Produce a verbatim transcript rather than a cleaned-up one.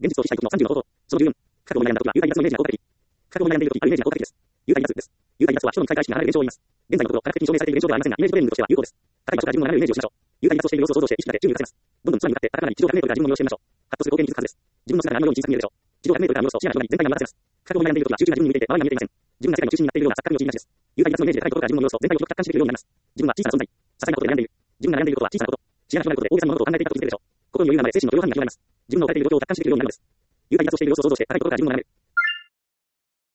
現実を非したい時のさんじゅうのこと。そのじゅうよん、過去を悩んだ時は有害圧のイメージが効果的。過去を悩んでいる時あるイメージが効果的です。有害圧です。有害圧は人の肉体体意識が離れる現象を言います。現在のところ科学的に証明されている現象ではありませんが、イメージトレーニングとしては有効です。高い場所から自分の斜めるイメージをしましょう。有害圧をしている様子を想像して意識が出、準備がせます。どんどん空に向かって高くなり、地上ひゃくメートルから自分の身をしてみましょう。ハッとする光景に気づくはずです。自分の姿があのように小さく見えるでしょう。地上ひゃくメートルからの様子を視野が広がり、全体が見渡せます。過去を悩んでいる時は中心が自分に見えていて、周りが見えていません。自分が世界の中心になっているような錯覚に陥りがちです。有害圧のイメージで高いところから自分の様子を全体を広く客観視できるようになります。自分は小さな存在。些細なことで悩んでいる。自分が悩んでいることは小さなこと。視野が広がることで大げさな物事を考えていたと気づけるでしょう。心に余裕が生まれ、精神の許容範囲が広がります。自分の置かれている状況を客観視できるようになるのです。有害圧をしている様子を想像して高いところから自分を眺める。